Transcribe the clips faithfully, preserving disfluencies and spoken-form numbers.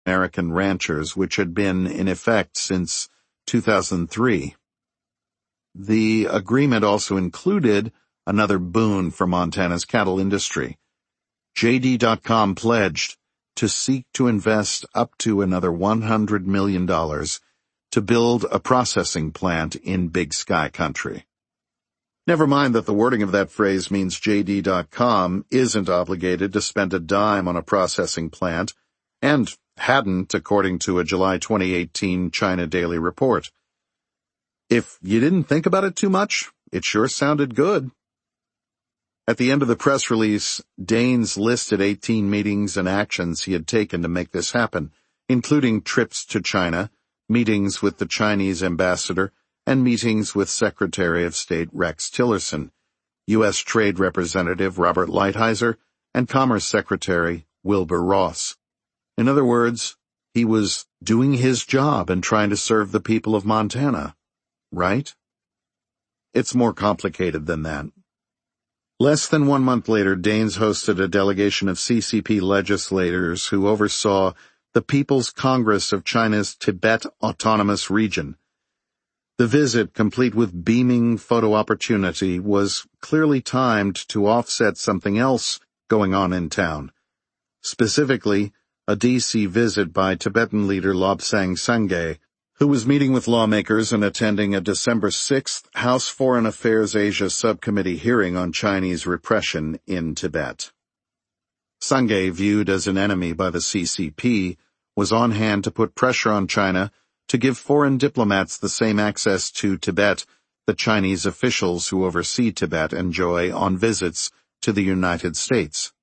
American ranchers, which had been in effect since two thousand three. The agreement also included another boon for Montana's cattle industry. J D dot com pledged to seek to invest up to another one hundred million dollars to build a processing plant in Big Sky country. Never mind that the wording of that phrase means J D dot com isn't obligated to spend a dime on a processing plant, and hadn't, according to a July twenty eighteen China Daily report. If you didn't think about it too much, it sure sounded good. At the end of the press release, Daines listed eighteen meetings and actions he had taken to make this happen, including trips to China, meetings with the Chinese ambassador, and meetings with Secretary of State Rex Tillerson, U S Trade Representative Robert Lighthizer, and Commerce Secretary Wilbur Ross. In other words, he was doing his job and trying to serve the people of Montana, right? It's more complicated than that. Less than one month later, Daines hosted a delegation of C C P legislators who oversaw the People's Congress of China's Tibet Autonomous Region. The visit, complete with beaming photo opportunity, was clearly timed to offset something else going on in town. Specifically, a D C visit by Tibetan leader Lobsang Sangay, who was meeting with lawmakers and attending a December sixth House Foreign Affairs Asia Subcommittee hearing on Chinese repression in Tibet. Sangay, viewed as an enemy by the C C P, was on hand to put pressure on China to give foreign diplomats the same access to Tibet that Chinese officials who oversee Tibet enjoy on visits to the United States.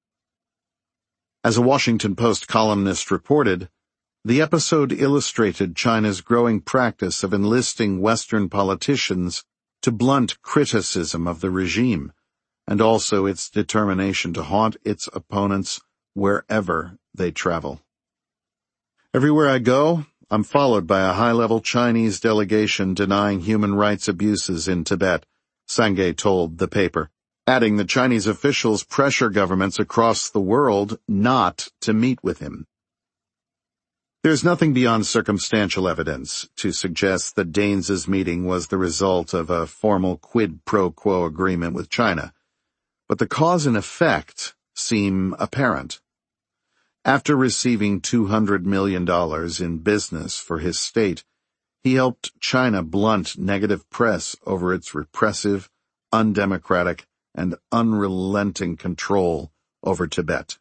As a Washington Post columnist reported, the episode illustrated China's growing practice of enlisting Western politicians to blunt criticism of the regime, and also its determination to haunt its opponents wherever they travel. Everywhere I go, I'm followed by a high-level Chinese delegation denying human rights abuses in Tibet, Sangay told the paper, adding that Chinese officials pressure governments across the world not to meet with him. There's nothing beyond circumstantial evidence to suggest that Daines's meeting was the result of a formal quid pro quo agreement with China, but the cause and effect seem apparent. After receiving two hundred million dollars in business for his state, he helped China blunt negative press over its repressive, undemocratic, and unrelenting control over Tibet.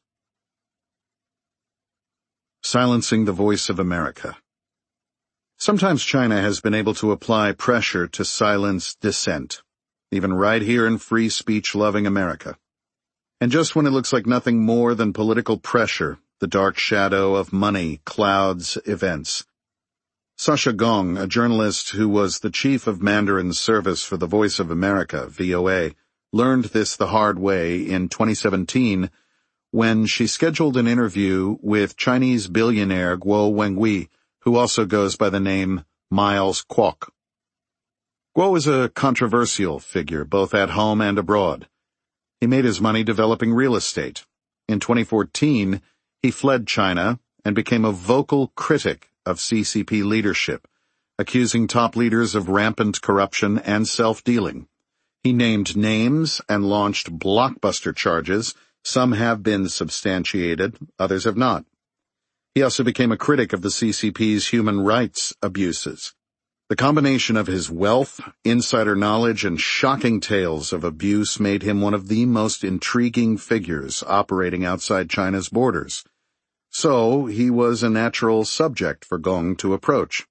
Silencing the voice of America. Sometimes China has been able to apply pressure to silence dissent, even right here in free speech-loving America. And just when it looks like nothing more than political pressure, the dark shadow of money clouds events. Sasha Gong, a journalist who was the chief of Mandarin service for the Voice of America, V O A, learned this the hard way in twenty seventeen when she scheduled an interview with Chinese billionaire Guo Wengui, who also goes by the name Miles Kwok. Guo is a controversial figure both at home and abroad. He made his money developing real estate. In twenty fourteen, he fled China and became a vocal critic of C C P leadership, accusing top leaders of rampant corruption and self-dealing. He named names and launched blockbuster charges. Some have been substantiated, others have not. He also became a critic of the C C P's human rights abuses. The combination of his wealth, insider knowledge, and shocking tales of abuse made him one of the most intriguing figures operating outside China's borders. So he was a natural subject for Gong to approach.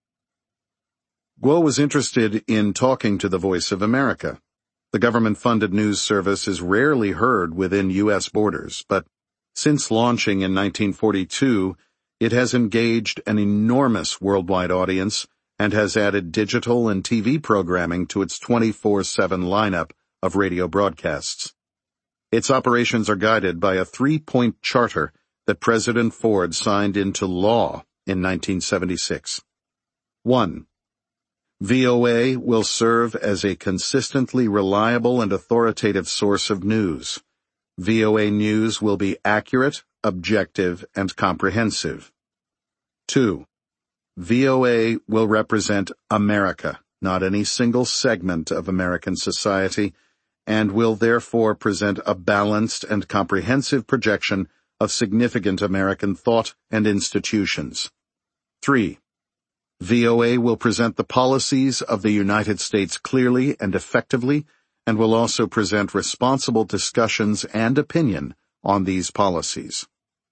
Guo was interested in talking to the Voice of America. The government-funded news service is rarely heard within U S borders, but since launching in nineteen forty-two, it has engaged an enormous worldwide audience and has added digital and T V programming to its twenty-four seven lineup of radio broadcasts. Its operations are guided by a three-point charter that President Ford signed into law in nineteen seventy-six. One. V O A will serve as a consistently reliable and authoritative source of news. V O A News will be accurate, objective, and comprehensive. Two, V O A will represent America, not any single segment of American society, and will therefore present a balanced and comprehensive projection of significant American thought and institutions. Three, V O A will present the policies of the United States clearly and effectively, and will also present responsible discussions and opinion on these policies.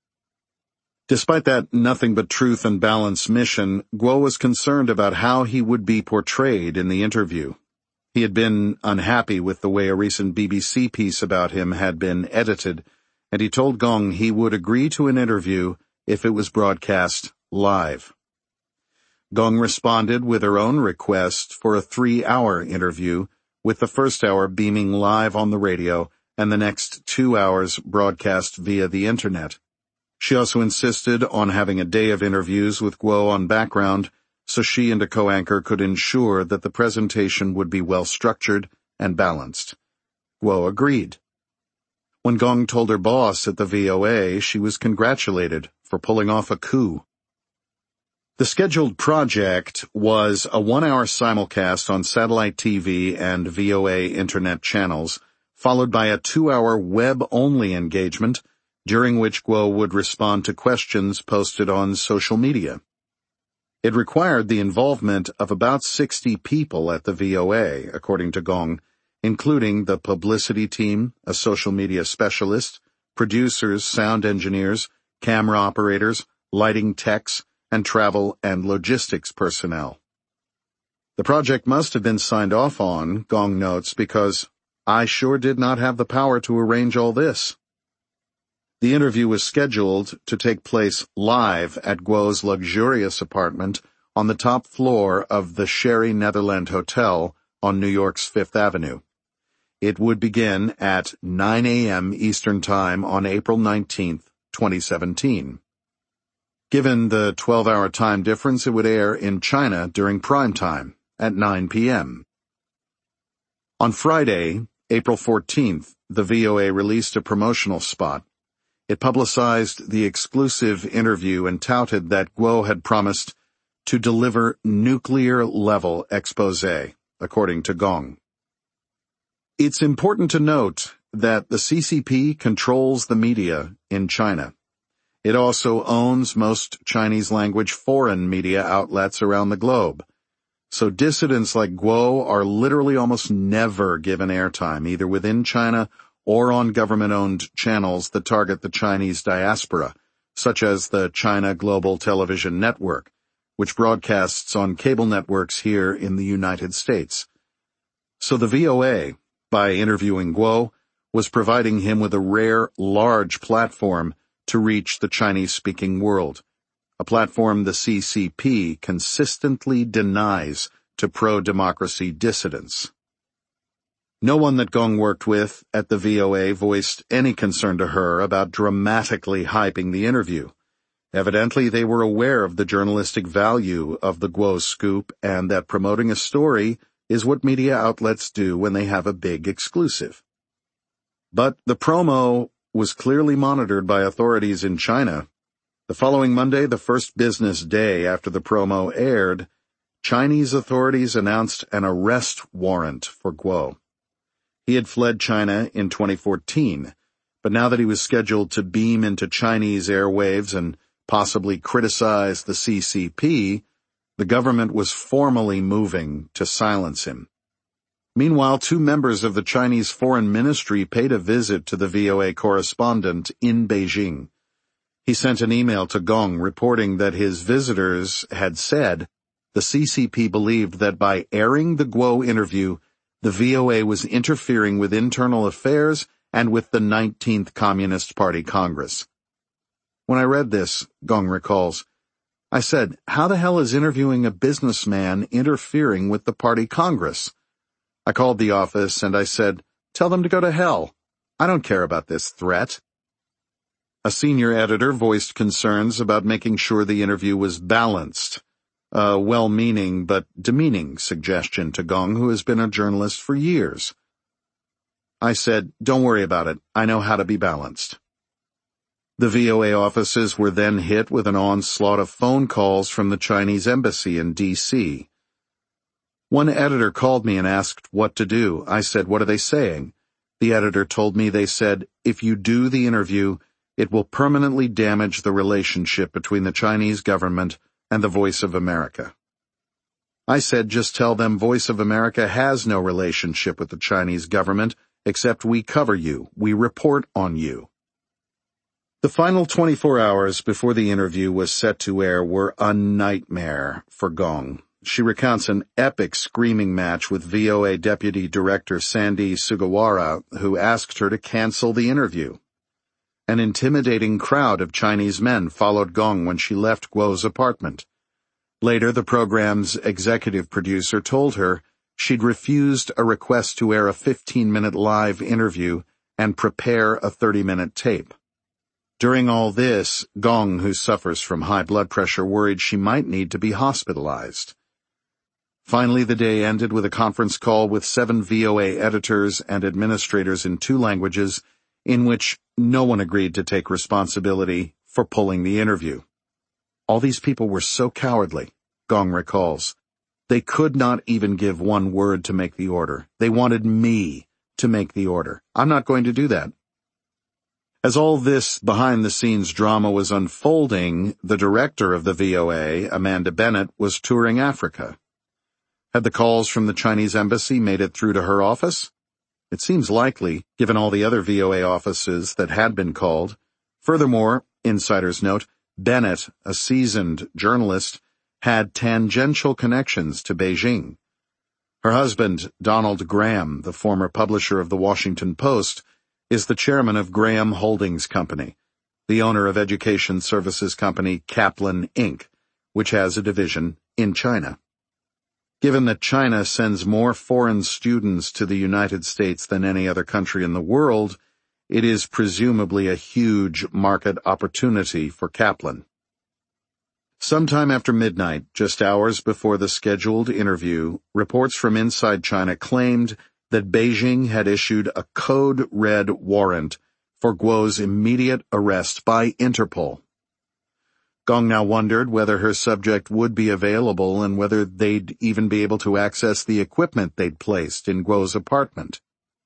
Despite that nothing but truth and balance mission, Guo was concerned about how he would be portrayed in the interview. He had been unhappy with the way a recent B B C piece about him had been edited, and he told Gong he would agree to an interview if it was broadcast live. Gong responded with her own request for a three-hour interview, with the first hour beaming live on the radio and the next two hours broadcast via the internet. She also insisted on having a day of interviews with Guo on background, so she and a co-anchor could ensure that the presentation would be well-structured and balanced. Guo agreed. When Gong told her boss at the V O A, she was congratulated for pulling off a coup. The scheduled project was a one-hour simulcast on satellite T V and V O A internet channels, followed by a two-hour web-only engagement, during which Guo would respond to questions posted on social media. It required the involvement of about sixty people at the V O A, according to Gong, including the publicity team, a social media specialist, producers, sound engineers, camera operators, lighting techs, and travel and logistics personnel. The project must have been signed off on, Gong notes, because I sure did not have the power to arrange all this. The interview was scheduled to take place live at Guo's luxurious apartment on the top floor of the Sherry Netherland Hotel on New York's Fifth Avenue. It would begin at nine a.m. Eastern Time on April nineteenth, twenty seventeen. Given the twelve-hour time difference, it would air in China during prime time at nine p.m. On Friday, April fourteenth, the V O A released a promotional spot. It publicized the exclusive interview and touted that Guo had promised to deliver nuclear-level exposé, according to Gong. It's important to note that the C C P controls the media in China. It also owns most Chinese-language foreign media outlets around the globe. So dissidents like Guo are literally almost never given airtime, either within China or on government-owned channels that target the Chinese diaspora, such as the China Global Television Network, which broadcasts on cable networks here in the United States. So the V O A, by interviewing Guo, was providing him with a rare, large platform to reach the Chinese-speaking world, a platform the C C P consistently denies to pro-democracy dissidents. No one that Gong worked with at the V O A voiced any concern to her about dramatically hyping the interview. Evidently, they were aware of the journalistic value of the Guo scoop and that promoting a story is what media outlets do when they have a big exclusive. But the promo was clearly monitored by authorities in China. The following Monday, the first business day after the promo aired, Chinese authorities announced an arrest warrant for Guo. He had fled China in twenty fourteen, but now that he was scheduled to beam into Chinese airwaves and possibly criticize the C C P, the government was formally moving to silence him. Meanwhile, two members of the Chinese Foreign Ministry paid a visit to the V O A correspondent in Beijing. He sent an email to Gong reporting that his visitors had said the C C P believed that by airing the Guo interview, the V O A was interfering with internal affairs and with the nineteenth Communist Party Congress. When I read this, Gong recalls, I said, how the hell is interviewing a businessman interfering with the party Congress? I called the office and I said, tell them to go to hell. I don't care about this threat. A senior editor voiced concerns about making sure the interview was balanced, a well-meaning but demeaning suggestion to Gong, who has been a journalist for years. I said, don't worry about it. I know how to be balanced. The V O A offices were then hit with an onslaught of phone calls from the Chinese embassy in D C One editor called me and asked what to do. I said, "What are they saying?" The editor told me they said, "If you do the interview, it will permanently damage the relationship between the Chinese government and the Voice of America." I said, "Just tell them Voice of America has no relationship with the Chinese government, except we cover you, we report on you." The final twenty-four hours before the interview was set to air were a nightmare for Gong. She recounts an epic screaming match with V O A Deputy Director Sandy Sugawara, who asked her to cancel the interview. An intimidating crowd of Chinese men followed Gong when she left Guo's apartment. Later, the program's executive producer told her she'd refused a request to air a fifteen-minute live interview and prepare a thirty-minute tape. During all this, Gong, who suffers from high blood pressure, worried she might need to be hospitalized. Finally, the day ended with a conference call with seven V O A editors and administrators in two languages, in which no one agreed to take responsibility for pulling the interview. All these people were so cowardly, Gong recalls. They could not even give one word to make the order. They wanted me to make the order. I'm not going to do that. As all this behind-the-scenes drama was unfolding, the director of the V O A, Amanda Bennett, was touring Africa. Had the calls from the Chinese embassy made it through to her office? It seems likely, given all the other V O A offices that had been called. Furthermore, insiders note, Bennett, a seasoned journalist, had tangential connections to Beijing. Her husband, Donald Graham, the former publisher of the Washington Post, is the chairman of Graham Holdings Company, the owner of education services company Kaplan Incorporated, which has a division in China. Given that China sends more foreign students to the United States than any other country in the world, it is presumably a huge market opportunity for Kaplan. Sometime after midnight, just hours before the scheduled interview, reports from inside China claimed that Beijing had issued a code red warrant for Guo's immediate arrest by Interpol. Gong now wondered whether her subject would be available and whether they'd even be able to access the equipment they'd placed in Guo's apartment.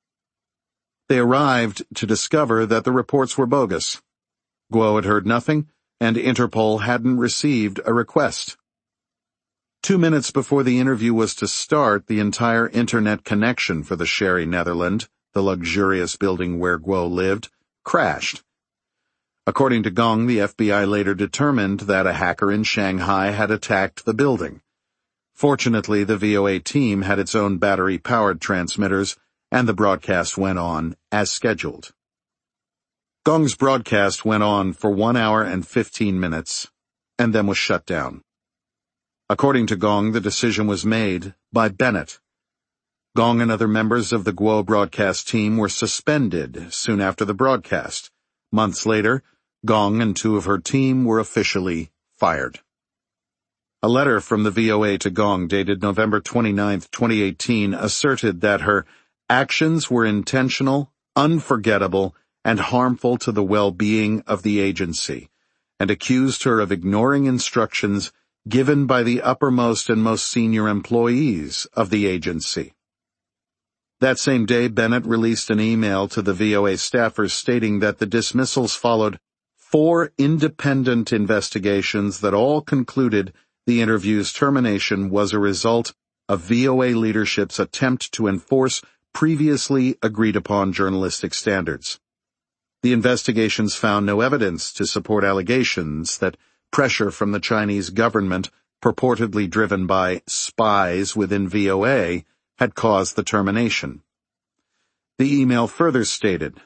They arrived to discover that the reports were bogus. Guo had heard nothing, and Interpol hadn't received a request. Two minutes before the interview was to start, the entire internet connection for the Sherry Netherland, the luxurious building where Guo lived, crashed. According to Gong, the F B I later determined that a hacker in Shanghai had attacked the building. Fortunately, the V O A team had its own battery-powered transmitters, and the broadcast went on as scheduled. Gong's broadcast went on for one hour and fifteen minutes, and then was shut down. According to Gong, the decision was made by Bennett. Gong and other members of the Guo broadcast team were suspended soon after the broadcast. Months later, Gong and two of her team were officially fired. A letter from the V O A to Gong dated November twenty-ninth, twenty eighteen asserted that her actions were intentional, unforgettable, and harmful to the well-being of the agency, and accused her of ignoring instructions given by the uppermost and most senior employees of the agency. That same day, Bennett released an email to the V O A staffers stating that the dismissals followed four independent investigations that all concluded the interview's termination was a result of V O A leadership's attempt to enforce previously agreed-upon journalistic standards. The investigations found no evidence to support allegations that pressure from the Chinese government, purportedly driven by spies within V O A, had caused the termination. The email further stated,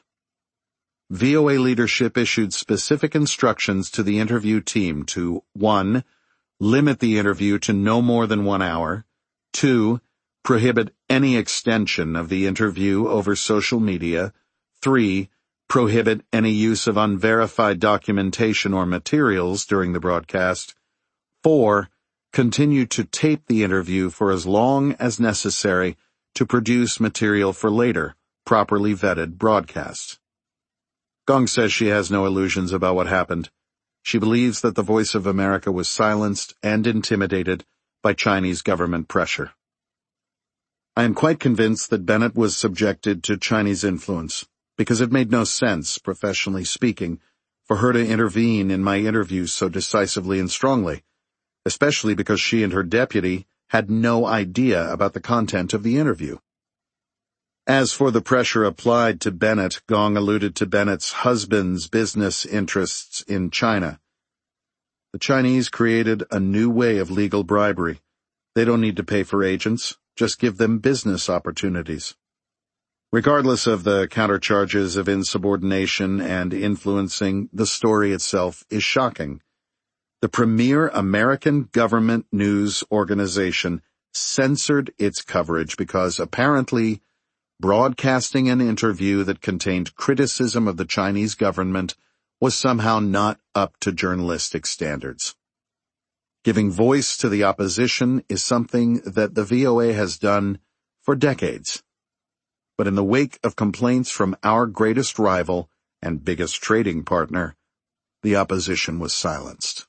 V O A leadership issued specific instructions to the interview team to one Limit the interview to no more than one hour, two Prohibit any extension of the interview over social media, three Prohibit any use of unverified documentation or materials during the broadcast. Four, continue to tape the interview for as long as necessary to produce material for later, properly vetted broadcasts. Gong says she has no illusions about what happened. She believes that the voice of America was silenced and intimidated by Chinese government pressure. I am quite convinced that Bennett was subjected to Chinese influence, because it made no sense, professionally speaking, for her to intervene in my interview so decisively and strongly, especially because she and her deputy had no idea about the content of the interview. As for the pressure applied to Bennett, Gong alluded to Bennett's husband's business interests in China. The Chinese created a new way of legal bribery. They don't need to pay for agents, just give them business opportunities. Regardless of the countercharges of insubordination and influencing, the story itself is shocking. The premier American government news organization censored its coverage because apparently broadcasting an interview that contained criticism of the Chinese government was somehow not up to journalistic standards. Giving voice to the opposition is something that the V O A has done for decades. But in the wake of complaints from our greatest rival and biggest trading partner, the opposition was silenced.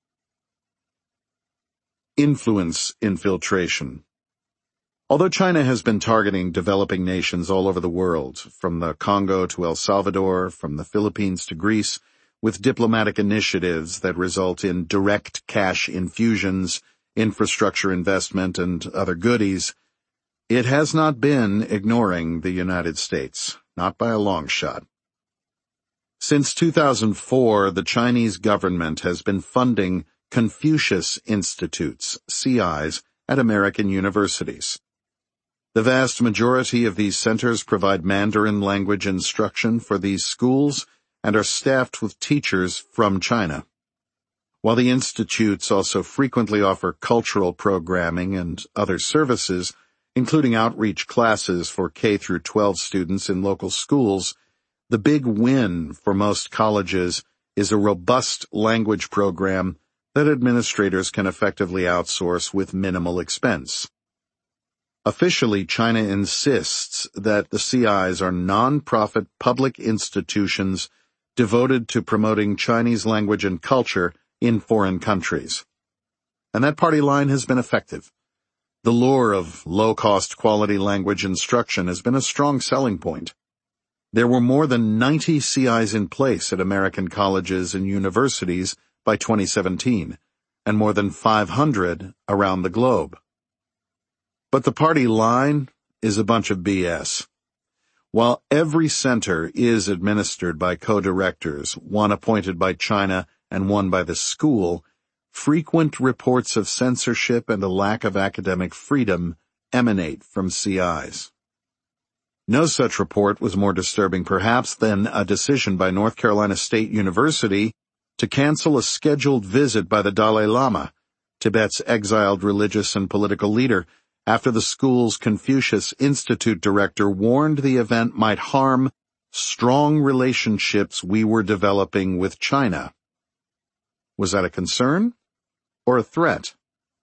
Influence infiltration. Although China has been targeting developing nations all over the world, from the Congo to El Salvador, from the Philippines to Greece, with diplomatic initiatives that result in direct cash infusions, infrastructure investment, and other goodies, it has not been ignoring the United States, not by a long shot. Since two thousand four, the Chinese government has been funding Confucius Institutes, C Is, at American universities. The vast majority of these centers provide Mandarin language instruction for these schools and are staffed with teachers from China. While the institutes also frequently offer cultural programming and other services, including outreach classes for K through twelve students in local schools, the big win for most colleges is a robust language program that administrators can effectively outsource with minimal expense. Officially, China insists that the C Is are non-profit public institutions devoted to promoting Chinese language and culture in foreign countries. And that party line has been effective. The lure of low-cost quality language instruction has been a strong selling point. There were more than ninety C Is in place at American colleges and universities by twenty seventeen, and more than five hundred around the globe. But the party line is a bunch of B S. While every center is administered by co-directors, one appointed by China and one by the school, frequent reports of censorship and a lack of academic freedom emanate from C Is. No such report was more disturbing perhaps than a decision by North Carolina State University to cancel a scheduled visit by the Dalai Lama, Tibet's exiled religious and political leader, after the school's Confucius Institute director warned the event might harm strong relationships we were developing with China. Was that a concern or a threat?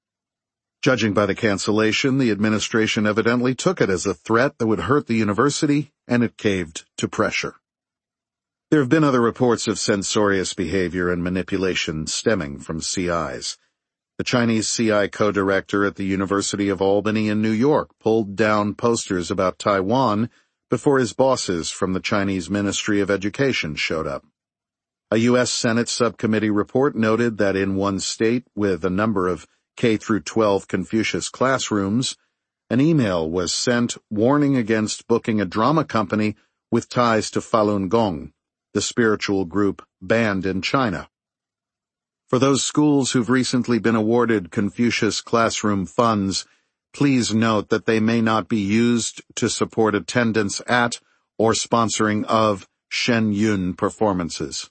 Judging by the cancellation, the administration evidently took it as a threat that would hurt the university, and it caved to pressure. There have been other reports of censorious behavior and manipulation stemming from C Is. The Chinese C I co-director at the University of Albany in New York pulled down posters about Taiwan before his bosses from the Chinese Ministry of Education showed up. A U S Senate subcommittee report noted that in one state with a number of K through twelve Confucius classrooms, an email was sent warning against booking a drama company with ties to Falun Gong, the spiritual group banned in China. For those schools who've recently been awarded Confucius classroom funds, please note that they may not be used to support attendance at or sponsoring of Shen Yun performances.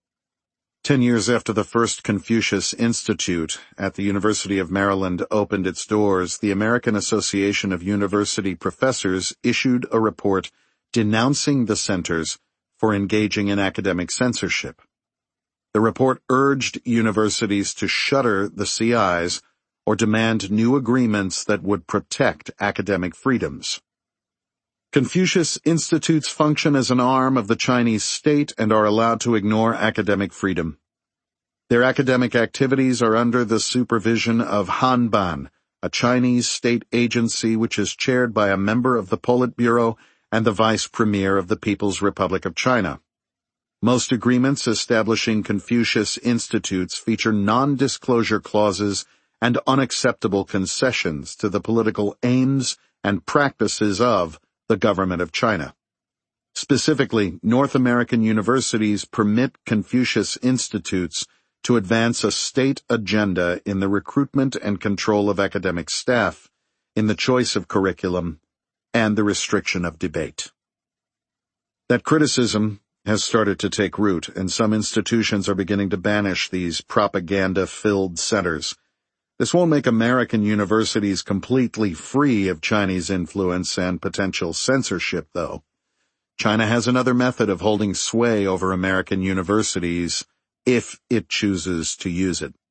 Ten years after the first Confucius Institute at the University of Maryland opened its doors, the American Association of University Professors issued a report denouncing the centers for engaging in academic censorship. The report urged universities to shutter the C Is or demand new agreements that would protect academic freedoms. Confucius Institutes function as an arm of the Chinese state and are allowed to ignore academic freedom. Their academic activities are under the supervision of Hanban, a Chinese state agency which is chaired by a member of the Politburo and the Vice Premier of the People's Republic of China. Most agreements establishing Confucius Institutes feature non-disclosure clauses and unacceptable concessions to the political aims and practices of the government of China. Specifically, North American universities permit Confucius Institutes to advance a state agenda in the recruitment and control of academic staff, in the choice of curriculum, and the restriction of debate. That criticism has started to take root, and some institutions are beginning to banish these propaganda-filled centers. This won't make American universities completely free of Chinese influence and potential censorship, though. China has another method of holding sway over American universities if it chooses to use it.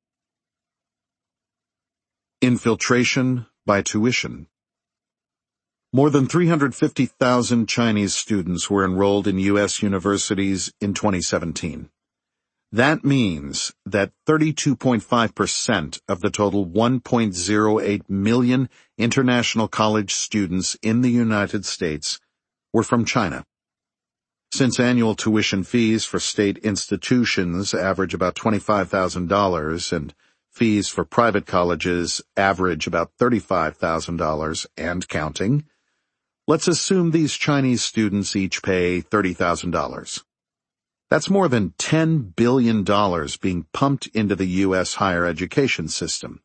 Infiltration by tuition. More than three hundred fifty thousand Chinese students were enrolled in U S universities in twenty seventeen. That means that thirty-two point five percent of the total one point zero eight million international college students in the United States were from China. Since annual tuition fees for state institutions average about twenty-five thousand dollars and fees for private colleges average about thirty-five thousand dollars and counting, let's assume these Chinese students each pay thirty thousand dollars. That's more than ten billion dollars being pumped into the U S higher education system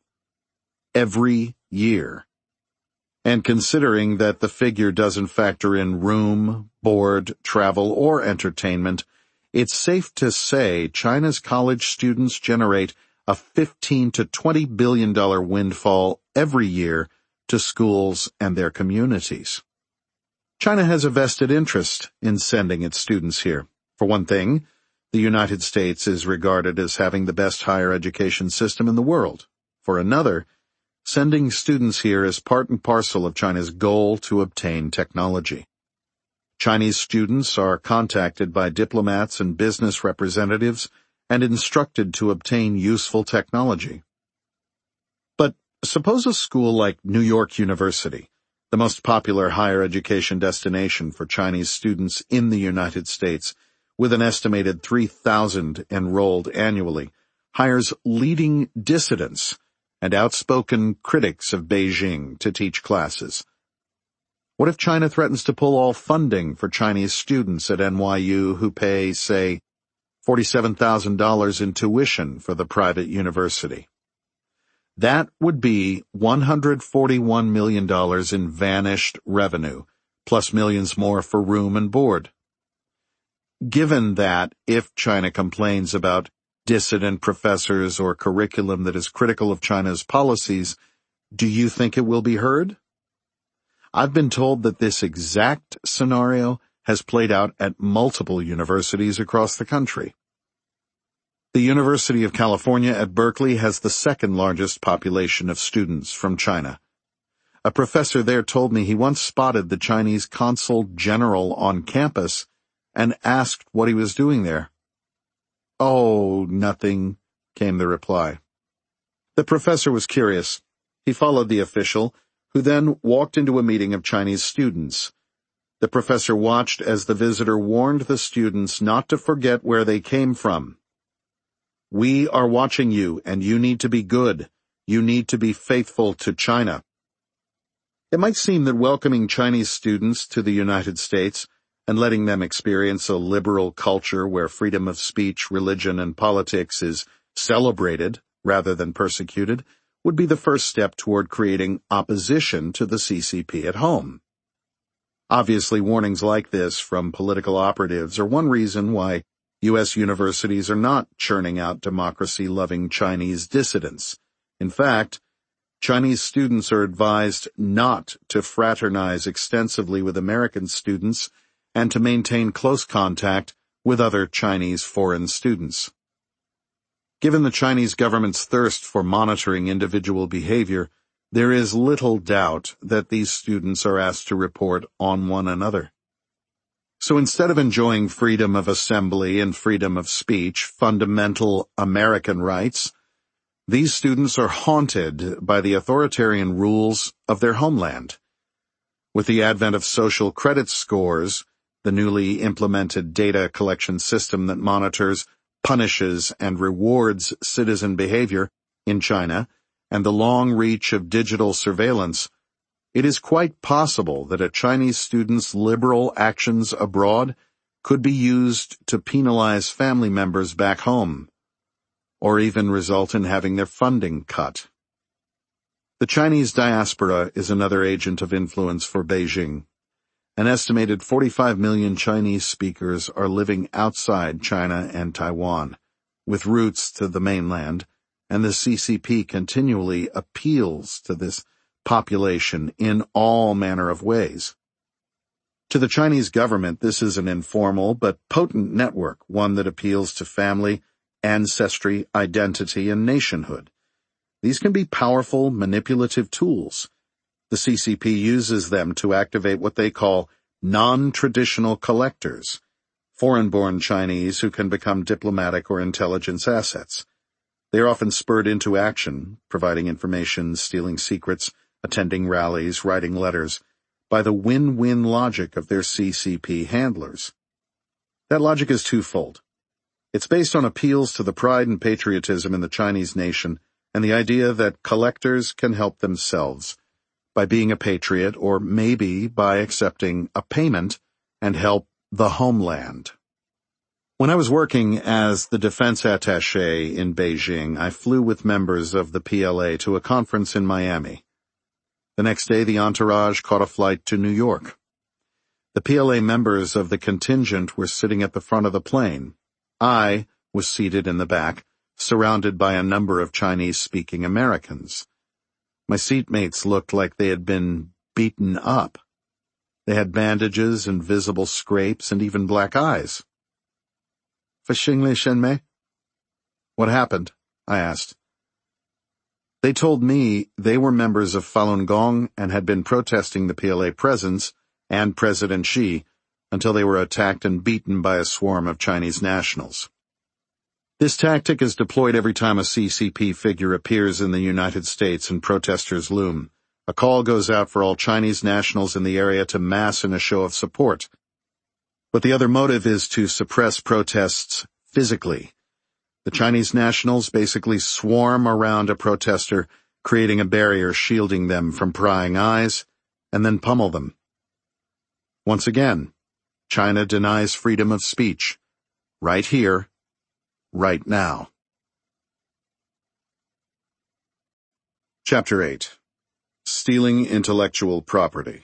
every year. And considering that the figure doesn't factor in room, board, travel, or entertainment, it's safe to say China's college students generate a fifteen to twenty billion dollars windfall every year to schools and their communities. China has a vested interest in sending its students here. For one thing, the United States is regarded as having the best higher education system in the world. For another, sending students here is part and parcel of China's goal to obtain technology. Chinese students are contacted by diplomats and business representatives and instructed to obtain useful technology. But suppose a school like New York University, the most popular higher education destination for Chinese students in the United States, with an estimated three thousand enrolled annually, hires leading dissidents and outspoken critics of Beijing to teach classes. What if China threatens to pull all funding for Chinese students at N Y U who pay, say, forty-seven thousand dollars in tuition for the private university? That would be one hundred forty-one million dollars in vanished revenue, plus millions more for room and board. Given that, if China complains about dissident professors or curriculum that is critical of China's policies, do you think it will be heard? I've been told that this exact scenario has played out at multiple universities across the country. The University of California at Berkeley has the second largest population of students from China. A professor there told me he once spotted the Chinese consul general on campus and asked what he was doing there. "Oh, nothing," came the reply. The professor was curious. He followed the official, who then walked into a meeting of Chinese students. The professor watched as the visitor warned the students not to forget where they came from. "We are watching you, and you need to be good. You need to be faithful to China." It might seem that welcoming Chinese students to the United States and letting them experience a liberal culture where freedom of speech, religion, and politics is celebrated rather than persecuted would be the first step toward creating opposition to the C C P at home. Obviously, warnings like this from political operatives are one reason why U S universities are not churning out democracy-loving Chinese dissidents. In fact, Chinese students are advised not to fraternize extensively with American students and to maintain close contact with other Chinese foreign students. Given the Chinese government's thirst for monitoring individual behavior, there is little doubt that these students are asked to report on one another. So instead of enjoying freedom of assembly and freedom of speech, fundamental American rights, these students are haunted by the authoritarian rules of their homeland. With the advent of social credit scores, the newly implemented data collection system that monitors, punishes, and rewards citizen behavior in China, and the long reach of digital surveillance, it is quite possible that a Chinese student's liberal actions abroad could be used to penalize family members back home, or even result in having their funding cut. The Chinese diaspora is another agent of influence for Beijing. An estimated forty-five million Chinese speakers are living outside China and Taiwan, with roots to the mainland, and the C C P continually appeals to this population in all manner of ways. To the Chinese government, this is an informal but potent network, one that appeals to family, ancestry, identity, and nationhood. These can be powerful, manipulative tools. The C C P uses them to activate what they call non-traditional collectors, foreign-born Chinese who can become diplomatic or intelligence assets. They are often spurred into action, providing information, stealing secrets, attending rallies, writing letters, by the win-win logic of their C C P handlers. That logic is twofold. It's based on appeals to the pride and patriotism in the Chinese nation and the idea that collectors can help themselves by being a patriot or maybe by accepting a payment and help the homeland. When I was working as the defense attaché in Beijing, I flew with members of the P L A to a conference in Miami. The next day, the entourage caught a flight to New York. The P L A members of the contingent were sitting at the front of the plane. I was seated in the back, surrounded by a number of Chinese-speaking Americans. My seatmates looked like they had been beaten up. They had bandages and visible scrapes and even black eyes. Fashingli Shenmei? What happened? I asked. They told me they were members of Falun Gong and had been protesting the P L A presence and President Xi until they were attacked and beaten by a swarm of Chinese nationals. This tactic is deployed every time a C C P figure appears in the United States and protesters loom. A call goes out for all Chinese nationals in the area to mass in a show of support. But the other motive is to suppress protests physically. The Chinese nationals basically swarm around a protester, creating a barrier shielding them from prying eyes, and then pummel them. Once again, China denies freedom of speech. Right here, right now. Chapter eight. Stealing Intellectual Property.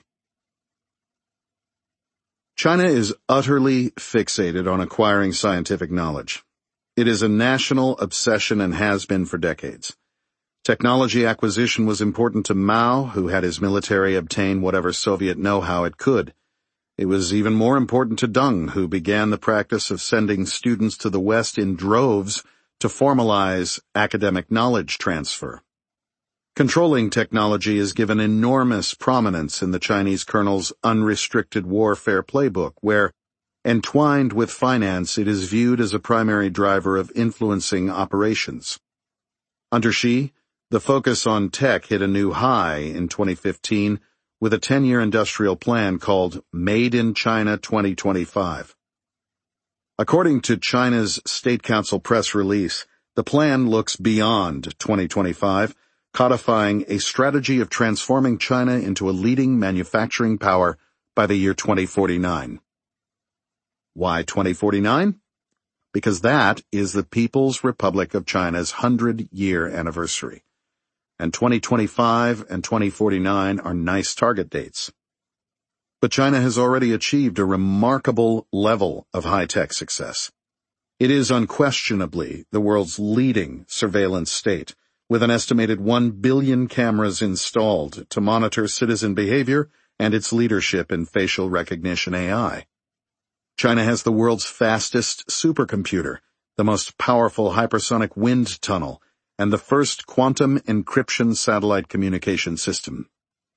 China is utterly fixated on acquiring scientific knowledge. It is a national obsession and has been for decades. Technology acquisition was important to Mao, who had his military obtain whatever Soviet know-how it could. It was even more important to Deng, who began the practice of sending students to the West in droves to formalize academic knowledge transfer. Controlling technology is given enormous prominence in the Chinese colonel's unrestricted warfare playbook, where, entwined with finance, it is viewed as a primary driver of influencing operations. Under Xi, the focus on tech hit a new high in twenty fifteen with a ten-year industrial plan called Made in China twenty twenty-five. According to China's State Council press release, the plan looks beyond twenty twenty-five, codifying a strategy of transforming China into a leading manufacturing power by the year twenty forty-nine. Why twenty forty-nine? Because that is the People's Republic of China's hundred-year anniversary. And twenty twenty-five and twenty forty-nine are nice target dates. But China has already achieved a remarkable level of high-tech success. It is unquestionably the world's leading surveillance state, with an estimated one billion cameras installed to monitor citizen behavior and its leadership in facial recognition A I. China has the world's fastest supercomputer, the most powerful hypersonic wind tunnel, and the first quantum encryption satellite communication system.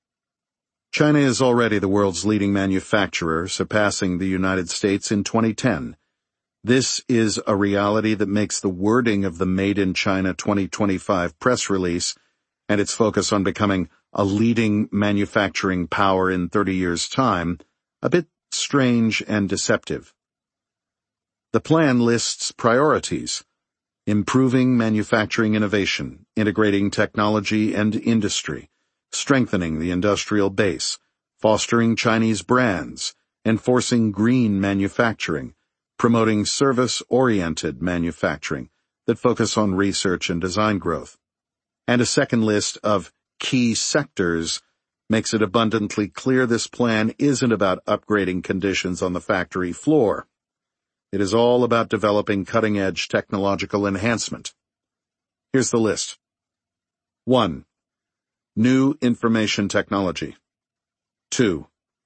China is already the world's leading manufacturer, surpassing the United States in twenty ten. This is a reality that makes the wording of the Made in China twenty twenty-five press release and its focus on becoming a leading manufacturing power in thirty years' time a bit strange and deceptive. The plan lists priorities: improving manufacturing innovation, integrating technology and industry, strengthening the industrial base, fostering Chinese brands, enforcing green manufacturing, promoting service-oriented manufacturing that focus on research and design growth. And a second list of key sectors makes it abundantly clear this plan isn't about upgrading conditions on the factory floor. It is all about developing cutting-edge technological enhancement. Here's the list. one. New information technology. two.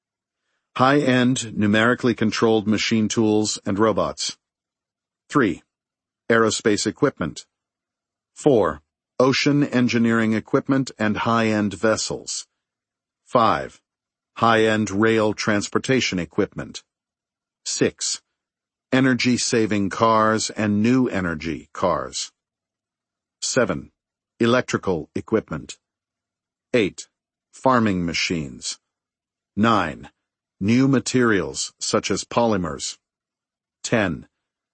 High-end, numerically controlled machine tools and robots. three. Aerospace equipment. four. Ocean engineering equipment and high-end vessels. five. High-end rail transportation equipment. six. Energy-saving cars and new energy cars. seven. Electrical equipment. eight. Farming machines. nine. New materials such as polymers. ten.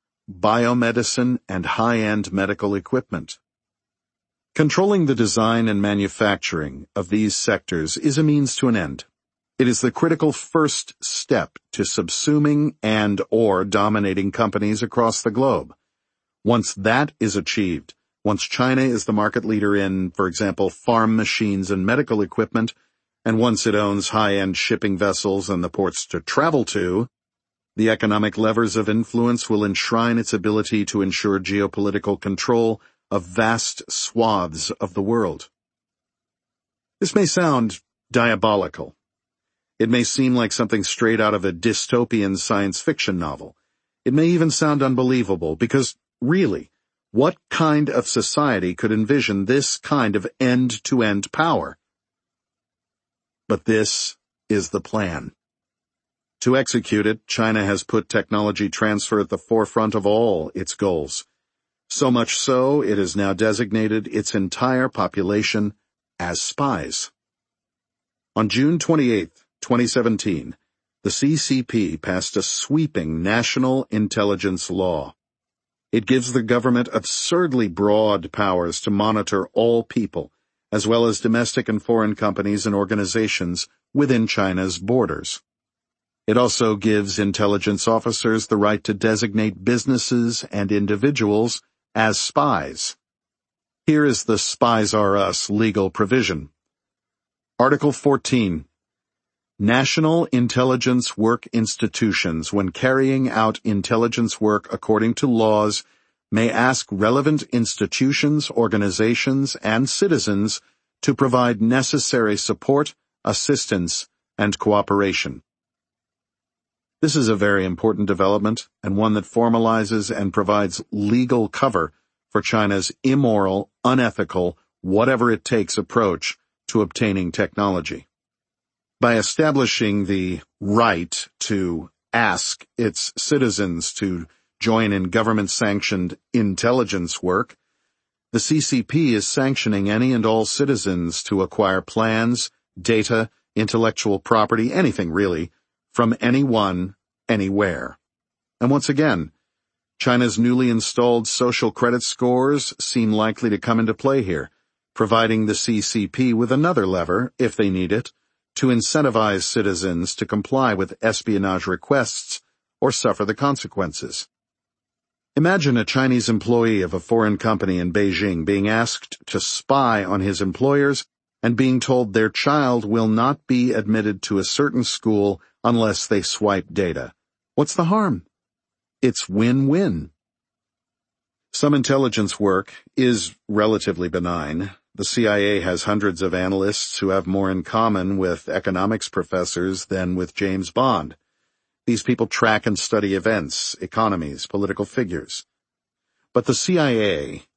Biomedicine and high-end medical equipment. Controlling the design and manufacturing of these sectors is a means to an end. It is the critical first step to subsuming and or dominating companies across the globe. Once that is achieved, once China is the market leader in, for example, farm machines and medical equipment, and once it owns high-end shipping vessels and the ports to travel to, the economic levers of influence will enshrine its ability to ensure geopolitical control of vast swaths of the world. This may sound diabolical. It may seem like something straight out of a dystopian science fiction novel. It may even sound unbelievable, because, really, what kind of society could envision this kind of end-to-end power? But this is the plan. To execute it, China has put technology transfer at the forefront of all its goals. So much so, it has now designated its entire population as spies. On June twenty-eighth, twenty seventeen, the C C P passed a sweeping national intelligence law. It gives the government absurdly broad powers to monitor all people, as well as domestic and foreign companies and organizations within China's borders. It also gives intelligence officers the right to designate businesses and individuals as spies. Here is the Spies Are Us legal provision. Article fourteen. National intelligence work institutions, when carrying out intelligence work according to laws, may ask relevant institutions, organizations, and citizens to provide necessary support, assistance, and cooperation. This is a very important development, and one that formalizes and provides legal cover for China's immoral, unethical, whatever-it-takes approach to obtaining technology. By establishing the right to ask its citizens to join in government-sanctioned intelligence work, the C C P is sanctioning any and all citizens to acquire plans, data, intellectual property, anything really, from anyone, anywhere. And once again, China's newly installed social credit scores seem likely to come into play here, providing the C C P with another lever, if they need it, to incentivize citizens to comply with espionage requests or suffer the consequences. Imagine a Chinese employee of a foreign company in Beijing being asked to spy on his employers and being told their child will not be admitted to a certain school unless they swipe data. What's the harm? It's win-win. Some intelligence work is relatively benign. The C I A has hundreds of analysts who have more in common with economics professors than with James Bond. These people track and study events, economies, political figures. But the C I A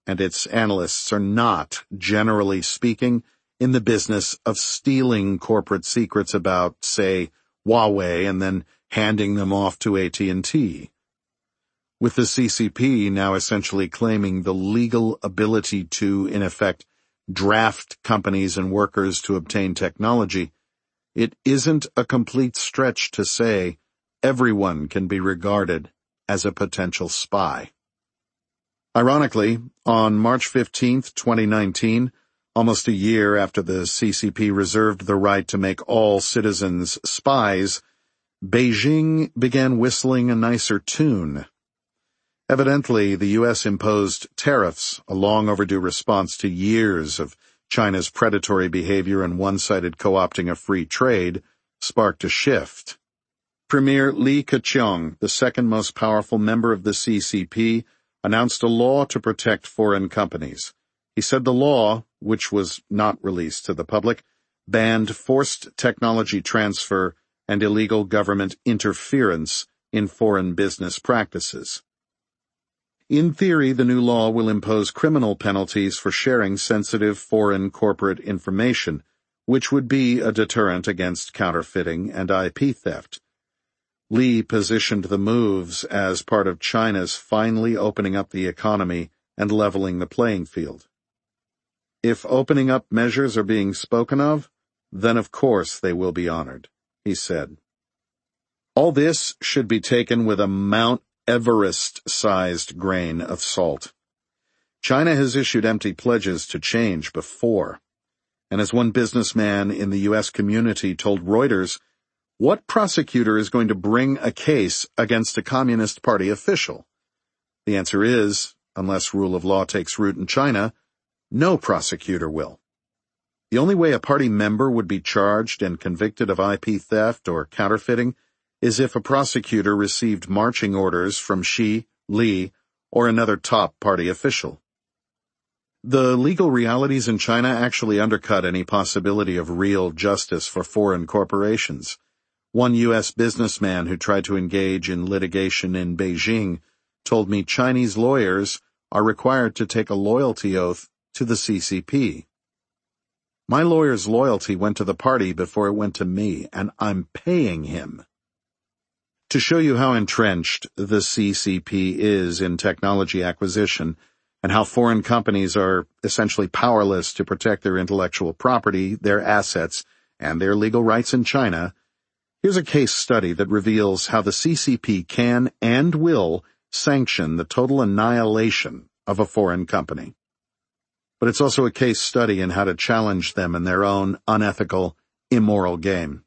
and its analysts are not, generally speaking, in the business of stealing corporate secrets about, say, Huawei and then handing them off to A T and T. With the C C P now essentially claiming the legal ability to, in effect, draft companies and workers to obtain technology, it isn't a complete stretch to say everyone can be regarded as a potential spy. Ironically, on March fifteenth, twenty nineteen, almost a year after the C C P reserved the right to make all citizens spies, Beijing began whistling a nicer tune. Evidently, the U S imposed tariffs, a long overdue response to years of China's predatory behavior and one-sided co-opting of free trade, sparked a shift. Premier Li Keqiang, the second most powerful member of the C C P, announced a law to protect foreign companies. He said the law, which was not released to the public, banned forced technology transfer and illegal government interference in foreign business practices. In theory, the new law will impose criminal penalties for sharing sensitive foreign corporate information, which would be a deterrent against counterfeiting and I P theft. Li positioned the moves as part of China's finally opening up the economy and leveling the playing field. If opening up measures are being spoken of, then of course they will be honored, he said. All this should be taken with a Mount Everest-sized grain of salt. China has issued empty pledges to change before, and as one businessman in the U S community told Reuters, what prosecutor is going to bring a case against a Communist Party official? The answer is, unless rule of law takes root in China, no prosecutor will. The only way a party member would be charged and convicted of I P theft or counterfeiting is if a prosecutor received marching orders from Xi, Li, or another top party official. The legal realities in China actually undercut any possibility of real justice for foreign corporations. One U S businessman who tried to engage in litigation in Beijing told me Chinese lawyers are required to take a loyalty oath to the C C P. My lawyer's loyalty went to the party before it went to me, and I'm paying him. To show you how entrenched the C C P is in technology acquisition and how foreign companies are essentially powerless to protect their intellectual property, their assets, and their legal rights in China, here's a case study that reveals how the C C P can and will sanction the total annihilation of a foreign company. But it's also a case study in how to challenge them in their own unethical, immoral game.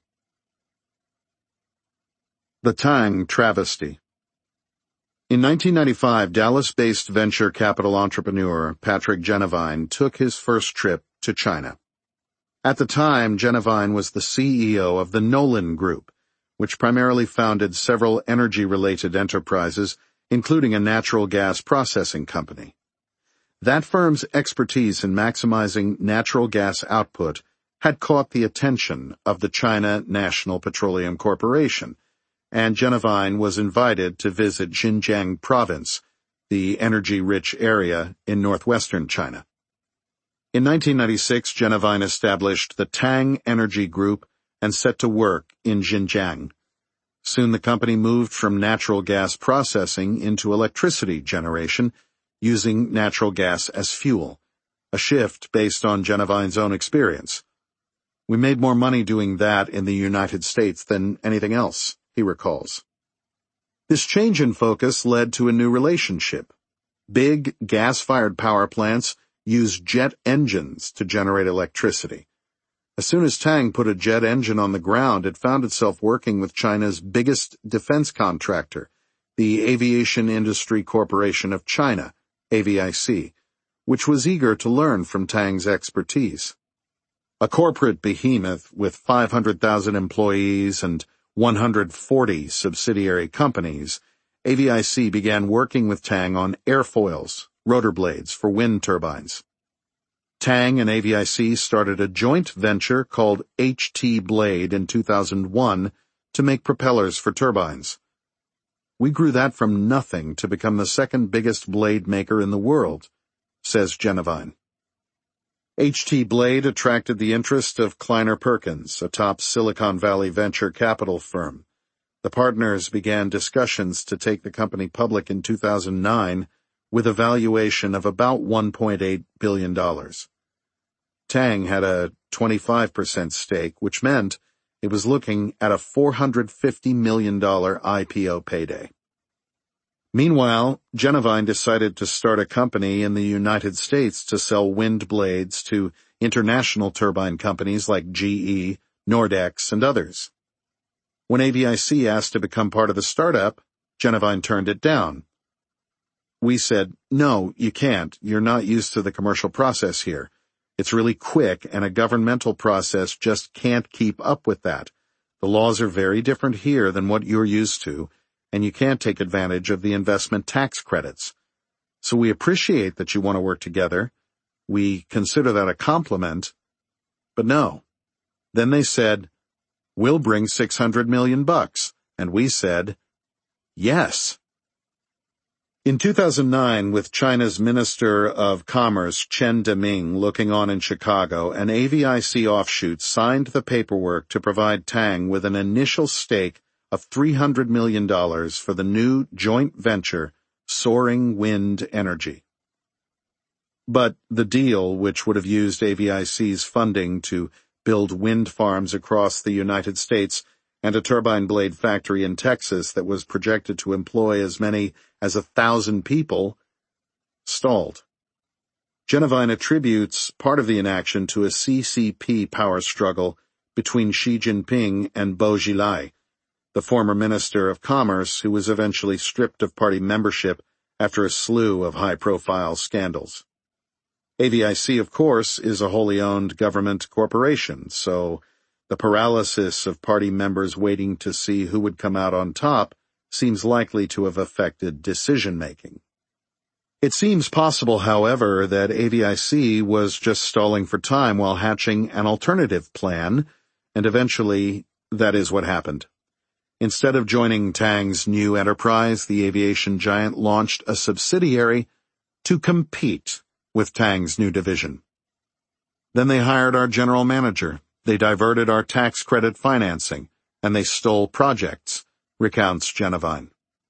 The Tang Travesty. In nineteen ninety-five, Dallas-based venture capital entrepreneur Patrick Genevine took his first trip to China. At the time, Genevine was the C E O of the Nolan Group, which primarily founded several energy-related enterprises, including a natural gas processing company. That firm's expertise in maximizing natural gas output had caught the attention of the China National Petroleum Corporation, and Genevine was invited to visit Xinjiang Province, the energy-rich area in northwestern China. In nineteen ninety-six, Genevine established the Tang Energy Group and set to work in Xinjiang. Soon the company moved from natural gas processing into electricity generation, using natural gas as fuel, a shift based on Genevine's own experience. We made more money doing that in the United States than anything else, he recalls. This change in focus led to a new relationship. Big gas-fired power plants use jet engines to generate electricity. As soon as Tang put a jet engine on the ground, it found itself working with China's biggest defense contractor, the Aviation Industry Corporation of China, A V I C, which was eager to learn from Tang's expertise. A corporate behemoth with five hundred thousand employees and one hundred forty subsidiary companies, A V I C began working with Tang on airfoils, rotor blades for wind turbines. Tang and A V I C started a joint venture called H T Blade in two thousand one to make propellers for turbines. We grew that from nothing to become the second biggest blade maker in the world, says Genevieve. H T Blade attracted the interest of Kleiner Perkins, a top Silicon Valley venture capital firm. The partners began discussions to take the company public in two thousand nine with a valuation of about one point eight billion dollars. Tang had a twenty-five percent stake, which meant it was looking at a four hundred fifty million dollars I P O payday. Meanwhile, Genevieve decided to start a company in the United States to sell wind blades to international turbine companies like G E, Nordex, and others. When A V I C asked to become part of the startup, Genevieve turned it down. We said, "No, you can't. You're not used to the commercial process here. It's really quick, and a governmental process just can't keep up with that. The laws are very different here than what you're used to, and you can't take advantage of the investment tax credits. So we appreciate that you want to work together. We consider that a compliment, but no." Then they said, "We'll bring six hundred million bucks." And we said, "Yes." In two thousand nine, with China's Minister of Commerce Chen Deming looking on in Chicago, an A V I C offshoot signed the paperwork to provide Tang with an initial stake of three hundred million dollars for the new joint venture, Soaring Wind Energy. But the deal, which would have used A V I C's funding to build wind farms across the United States and a turbine blade factory in Texas that was projected to employ as many as a thousand people, stalled. Genevieve attributes part of the inaction to a C C P power struggle between Xi Jinping and Bo Xilai, the former Minister of Commerce who was eventually stripped of party membership after a slew of high-profile scandals. A V I C, of course, is a wholly owned government corporation, so the paralysis of party members waiting to see who would come out on top seems likely to have affected decision-making. It seems possible, however, that A V I C was just stalling for time while hatching an alternative plan, and eventually that is what happened. Instead of joining Tang's new enterprise, the aviation giant launched a subsidiary to compete with Tang's new division. Then they hired our general manager, they diverted our tax credit financing, and they stole projects, recounts Genevieve.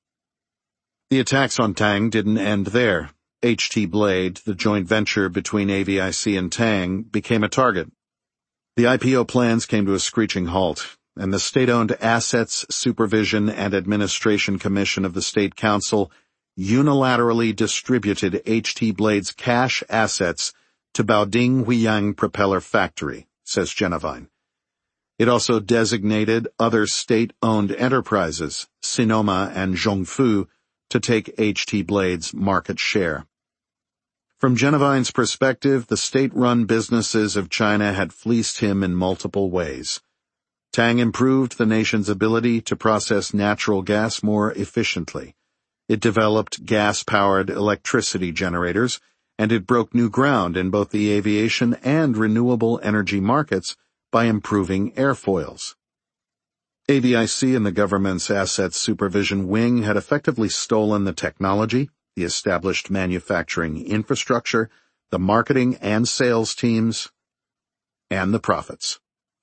The attacks on Tang didn't end there. H T Blade, the joint venture between A V I C and Tang, became a target. The I P O plans came to a screeching halt, and the state-owned Assets Supervision and Administration Commission of the State Council unilaterally distributed H T Blade's cash assets to Baoding Huiyang Propeller Factory, says Genevieve. It also designated other state-owned enterprises, Sinoma and Zhongfu, to take H T Blade's market share. From Genevieve's perspective, the state-run businesses of China had fleeced him in multiple ways. Tang improved the nation's ability to process natural gas more efficiently. It developed gas-powered electricity generators, and it broke new ground in both the aviation and renewable energy markets by improving airfoils. A V I C and the government's Assets Supervision Wing had effectively stolen the technology, the established manufacturing infrastructure, the marketing and sales teams, and the profits.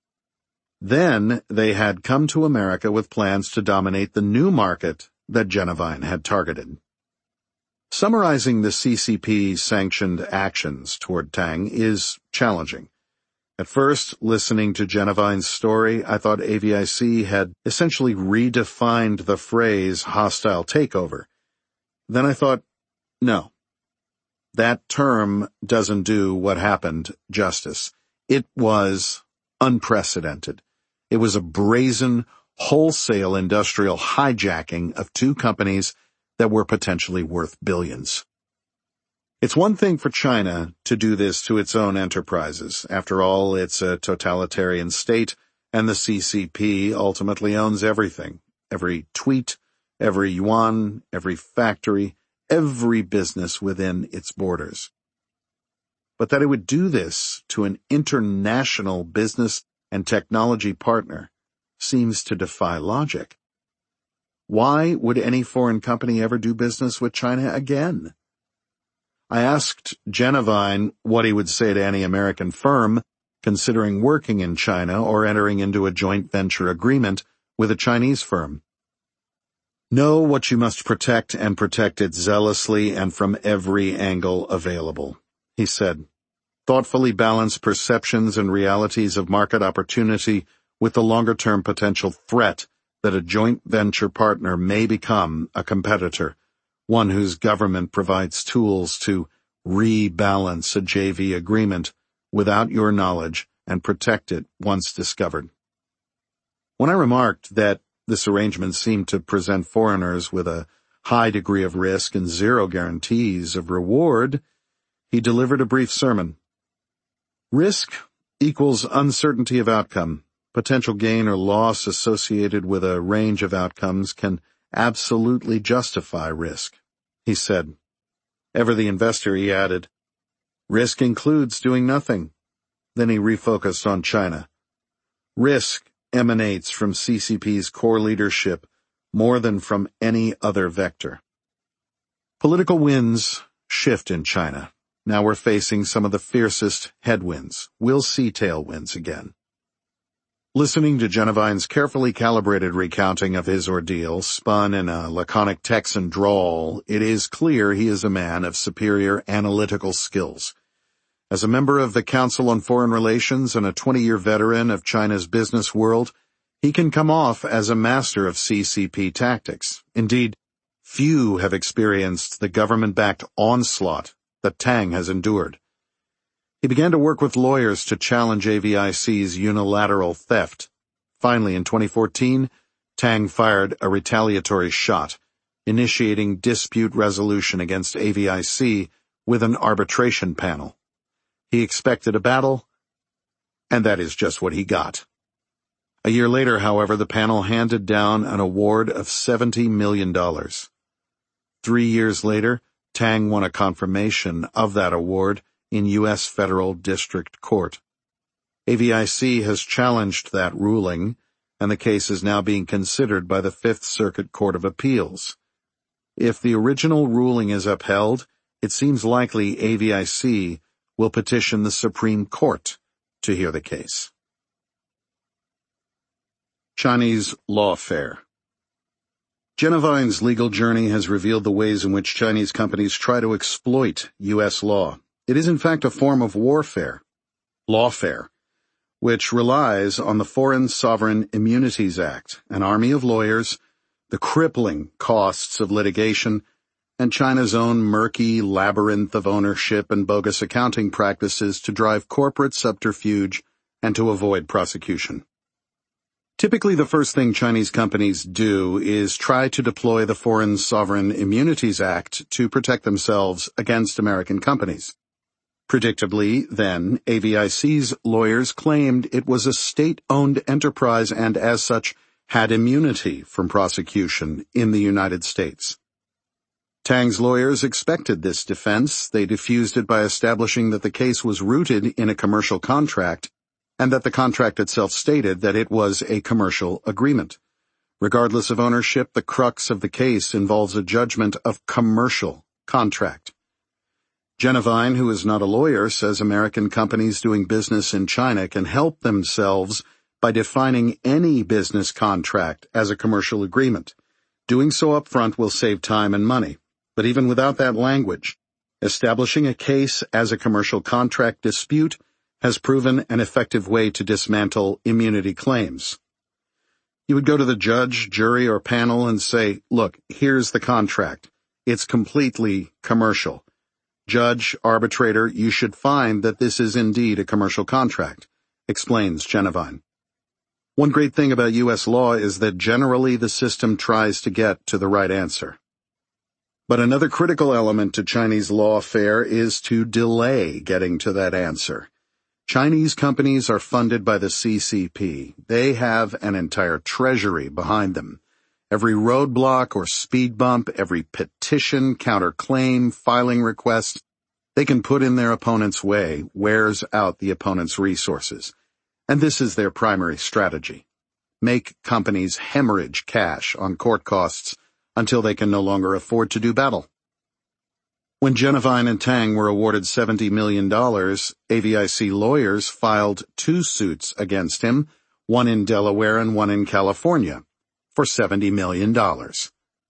Then they had come to America with plans to dominate the new market that Genevieve had targeted. Summarizing the C C P-sanctioned actions toward Tang is challenging. At first, listening to Genevieve's story, I thought A V I C had essentially redefined the phrase hostile takeover. Then I thought, no. That term doesn't do what happened justice. It was unprecedented. It was a brazen, wholesale industrial hijacking of two companies that were potentially worth billions. It's one thing for China to do this to its own enterprises. After all, it's a totalitarian state, and the C C P ultimately owns everything. Every tweet, every yuan, every factory, every business within its borders. But that it would do this to an international business and technology partner seems to defy logic. Why would any foreign company ever do business with China again? I asked Genevine what he would say to any American firm considering working in China or entering into a joint venture agreement with a Chinese firm. Know what you must protect and protect it zealously and from every angle available, he said. Thoughtfully balance perceptions and realities of market opportunity with the longer-term potential threat that a joint venture partner may become a competitor, one whose government provides tools to rebalance a J V agreement without your knowledge and protect it once discovered. When I remarked that this arrangement seemed to present foreigners with a high degree of risk and zero guarantees of reward, he delivered a brief sermon. Risk equals uncertainty of outcome. Potential gain or loss associated with a range of outcomes can absolutely justify risk, he said. Ever the investor, he added, risk includes doing nothing. Then he refocused on China. Risk emanates from C C P's core leadership more than from any other vector. Political winds shift in China. Now we're facing some of the fiercest headwinds. We'll see tailwinds again. Listening to Genevine's carefully calibrated recounting of his ordeal, spun in a laconic Texan drawl, it is clear he is a man of superior analytical skills. As a member of the Council on Foreign Relations and a twenty-year veteran of China's business world, he can come off as a master of C C P tactics. Indeed, few have experienced the government-backed onslaught that Tang has endured. He began to work with lawyers to challenge A V I C's unilateral theft. Finally, in twenty fourteen, Tang fired a retaliatory shot, initiating dispute resolution against A V I C with an arbitration panel. He expected a battle, and that is just what he got. A year later, however, the panel handed down an award of seventy million dollars. Three years later, Tang won a confirmation of that award in U S Federal District Court. A V I C has challenged that ruling, and the case is now being considered by the Fifth Circuit Court of Appeals. If the original ruling is upheld, it seems likely A V I C will petition the Supreme Court to hear the case. Chinese lawfare. Genevine's legal journey has revealed the ways in which Chinese companies try to exploit U S law. It is in fact a form of warfare, lawfare, which relies on the Foreign Sovereign Immunities Act, an army of lawyers, the crippling costs of litigation, and China's own murky labyrinth of ownership and bogus accounting practices to drive corporate subterfuge and to avoid prosecution. Typically, the first thing Chinese companies do is try to deploy the Foreign Sovereign Immunities Act to protect themselves against American companies. Predictably, then, A V I C's lawyers claimed it was a state-owned enterprise and, as such, had immunity from prosecution in the United States. Tang's lawyers expected this defense. They diffused it by establishing that the case was rooted in a commercial contract and that the contract itself stated that it was a commercial agreement. Regardless of ownership, the crux of the case involves a judgment of commercial contract. Genevine, who is not a lawyer, says American companies doing business in China can help themselves by defining any business contract as a commercial agreement. Doing so up front will save time and money. But even without that language, establishing a case as a commercial contract dispute has proven an effective way to dismantle immunity claims. You would go to the judge, jury, or panel and say, look, here's the contract. It's completely commercial. Judge, arbitrator, you should find that this is indeed a commercial contract, explains Genevine. One great thing about U S law is that generally the system tries to get to the right answer. But another critical element to Chinese lawfare is to delay getting to that answer. Chinese companies are funded by the C C P. They have an entire treasury behind them. Every roadblock or speed bump, every petition, counterclaim, filing request they can put in their opponent's way wears out the opponent's resources. And this is their primary strategy. Make companies hemorrhage cash on court costs until they can no longer afford to do battle. When Genevieve and Tang were awarded seventy million dollars, A V I C lawyers filed two suits against him, one in Delaware and one in California, for seventy million dollars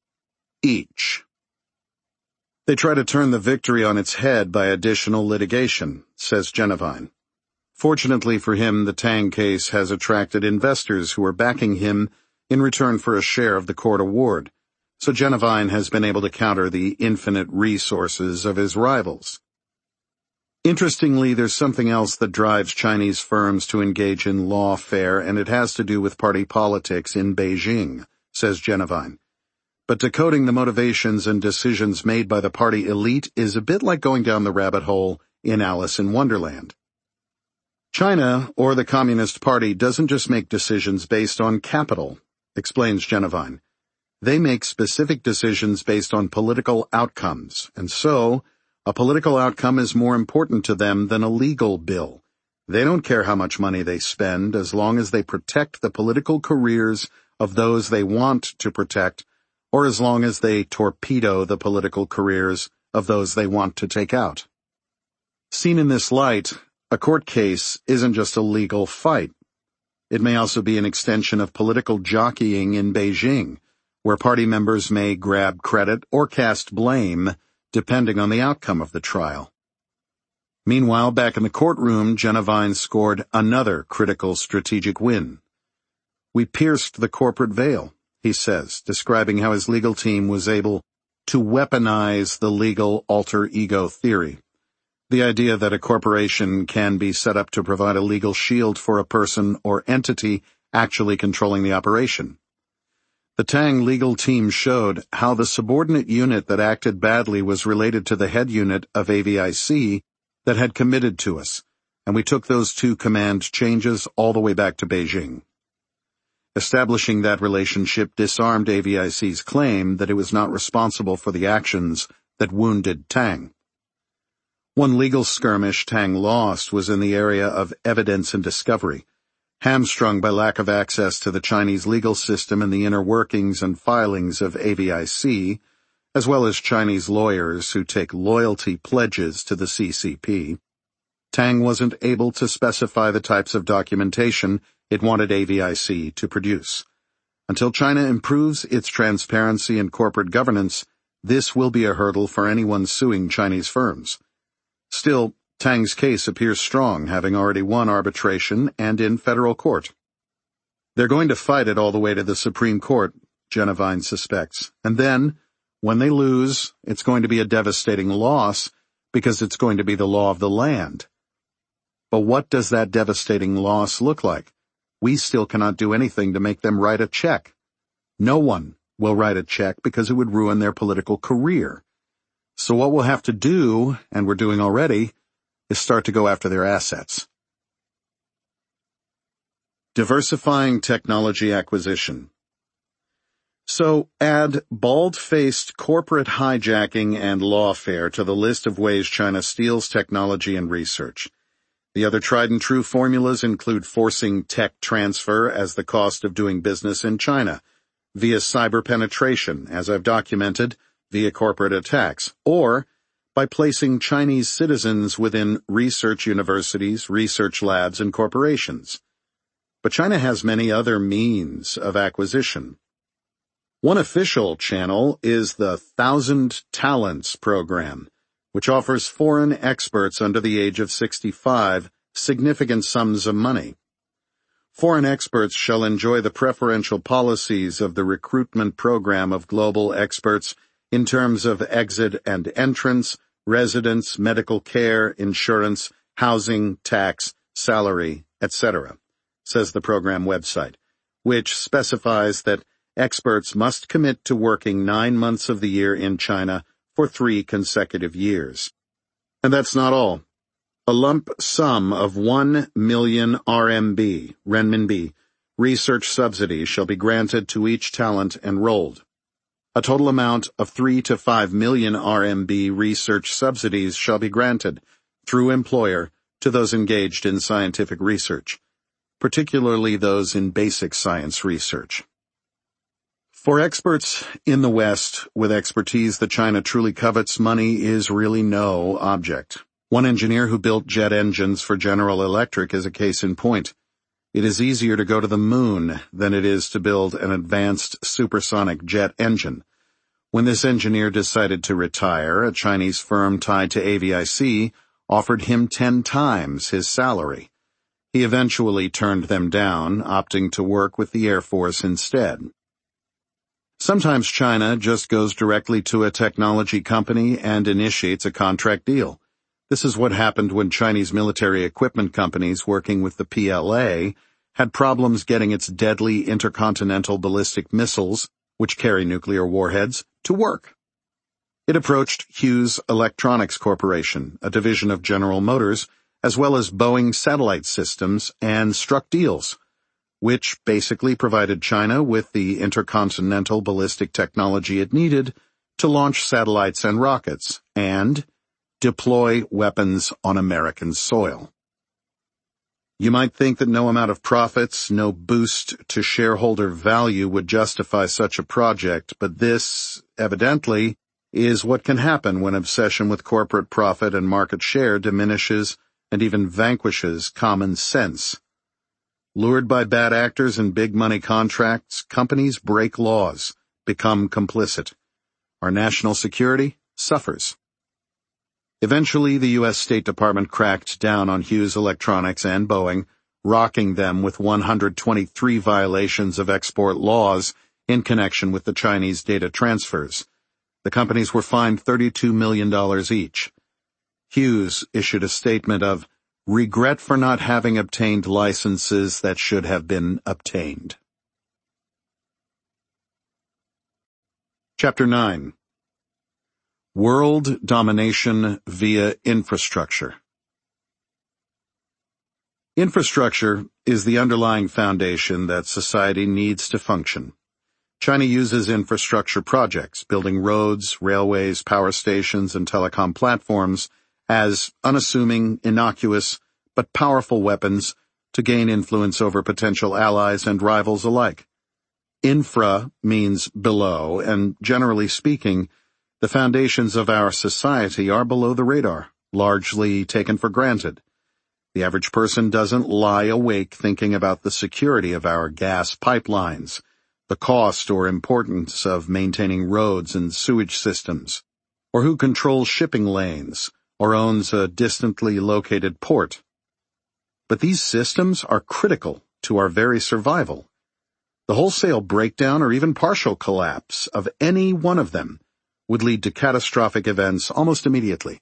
each. They try to turn the victory on its head by additional litigation, says Genevieve. Fortunately for him, the Tang case has attracted investors who are backing him in return for a share of the court award, so Genevieve has been able to counter the infinite resources of his rivals. Interestingly, there's something else that drives Chinese firms to engage in lawfare, and it has to do with party politics in Beijing, says Genevieve. But decoding the motivations and decisions made by the party elite is a bit like going down the rabbit hole in Alice in Wonderland. China, or the Communist Party, doesn't just make decisions based on capital, explains Genevieve. They make specific decisions based on political outcomes, and so, a political outcome is more important to them than a legal bill. They don't care how much money they spend as long as they protect the political careers of those they want to protect, or as long as they torpedo the political careers of those they want to take out. Seen in this light, a court case isn't just a legal fight. It may also be an extension of political jockeying in Beijing, where party members may grab credit or cast blame, depending on the outcome of the trial. Meanwhile, back in the courtroom, Genevieve scored another critical strategic win. We pierced the corporate veil, he says, describing how his legal team was able to weaponize the legal alter ego theory, the idea that a corporation can be set up to provide a legal shield for a person or entity actually controlling the operation. The Tang legal team showed how the subordinate unit that acted badly was related to the head unit of A V I C that had committed to us, and we took those two command changes all the way back to Beijing. Establishing that relationship disarmed A V I C's claim that it was not responsible for the actions that wounded Tang. One legal skirmish Tang lost was in the area of evidence and discovery, hamstrung by lack of access to the Chinese legal system and the inner workings and filings of A V I C, as well as Chinese lawyers who take loyalty pledges to the C C P. Tang wasn't able to specify the types of documentation it wanted A V I C to produce. Until China improves its transparency and corporate governance, this will be a hurdle for anyone suing Chinese firms. Still, Tang's case appears strong, having already won arbitration and in federal court. They're going to fight it all the way to the Supreme Court, Genevieve suspects, and then, when they lose, it's going to be a devastating loss because it's going to be the law of the land. But what does that devastating loss look like? We still cannot do anything to make them write a check. No one will write a check because it would ruin their political career. So what we'll have to do, and we're doing already, is start to go after their assets. Diversifying technology acquisition. So add bald-faced corporate hijacking and lawfare to the list of ways China steals technology and research. The other tried-and-true formulas include forcing tech transfer as the cost of doing business in China, via cyber penetration, as I've documented, via corporate attacks, or by placing Chinese citizens within research universities, research labs, and corporations. But China has many other means of acquisition. One official channel is the Thousand Talents program, which offers foreign experts under the age of sixty-five significant sums of money. Foreign experts shall enjoy the preferential policies of the recruitment program of global experts in terms of exit and entrance, residence, medical care, insurance, housing, tax, salary, et cetera, says the program website, which specifies that experts must commit to working nine months of the year in China for three consecutive years. And that's not all. A lump sum of one million R M B, renminbi, research subsidy shall be granted to each talent enrolled. A total amount of three to five million R M B research subsidies shall be granted, through employer, to those engaged in scientific research, particularly those in basic science research. For experts in the West with expertise that China truly covets, money is really no object. One engineer who built jet engines for General Electric is a case in point. It is easier to go to the moon than it is to build an advanced supersonic jet engine. When this engineer decided to retire, a Chinese firm tied to A V I C offered him ten times his salary. He eventually turned them down, opting to work with the Air Force instead. Sometimes China just goes directly to a technology company and initiates a contract deal. This is what happened when Chinese military equipment companies working with the P L A had problems getting its deadly intercontinental ballistic missiles, which carry nuclear warheads, to work. It approached Hughes Electronics Corporation, a division of General Motors, as well as Boeing Satellite Systems, and struck deals, which basically provided China with the intercontinental ballistic technology it needed to launch satellites and rockets, and deploy weapons on American soil. You might think that no amount of profits, no boost to shareholder value would justify such a project, but this, evidently, is what can happen when obsession with corporate profit and market share diminishes and even vanquishes common sense. Lured by bad actors and big money contracts, companies break laws, become complicit. Our national security suffers. Eventually, the U S State Department cracked down on Hughes Electronics and Boeing, rocking them with one hundred twenty-three violations of export laws in connection with the Chinese data transfers. The companies were fined thirty-two million dollars each. Hughes issued a statement of regret for not having obtained licenses that should have been obtained. Chapter nine. World Domination via Infrastructure. Infrastructure is the underlying foundation that society needs to function. China uses infrastructure projects, building roads, railways, power stations, and telecom platforms, as unassuming, innocuous, but powerful weapons to gain influence over potential allies and rivals alike. Infra means below, and generally speaking, the foundations of our society are below the radar, largely taken for granted. The average person doesn't lie awake thinking about the security of our gas pipelines, the cost or importance of maintaining roads and sewage systems, or who controls shipping lanes, or owns a distantly located port. But these systems are critical to our very survival. The wholesale breakdown or even partial collapse of any one of them would lead to catastrophic events almost immediately.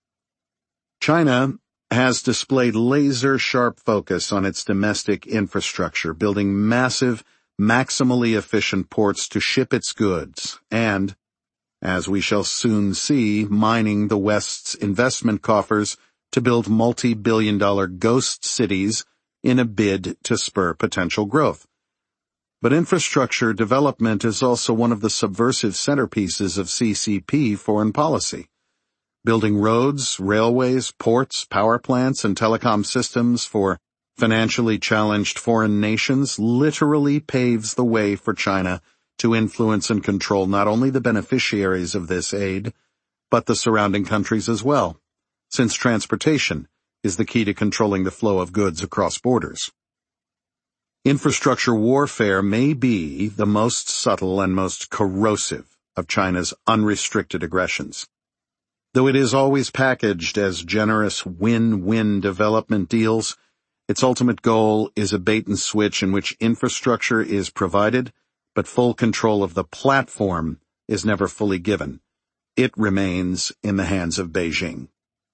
China has displayed laser-sharp focus on its domestic infrastructure, building massive, maximally efficient ports to ship its goods, and, as we shall soon see, mining the West's investment coffers to build multi-billion dollar ghost cities in a bid to spur potential growth. But infrastructure development is also one of the subversive centerpieces of C C P foreign policy. Building roads, railways, ports, power plants, and telecom systems for financially challenged foreign nations literally paves the way for China to influence and control not only the beneficiaries of this aid, but the surrounding countries as well, since transportation is the key to controlling the flow of goods across borders. Infrastructure warfare may be the most subtle and most corrosive of China's unrestricted aggressions. Though it is always packaged as generous win-win development deals, its ultimate goal is a bait-and-switch in which infrastructure is provided, but full control of the platform is never fully given. It remains in the hands of Beijing.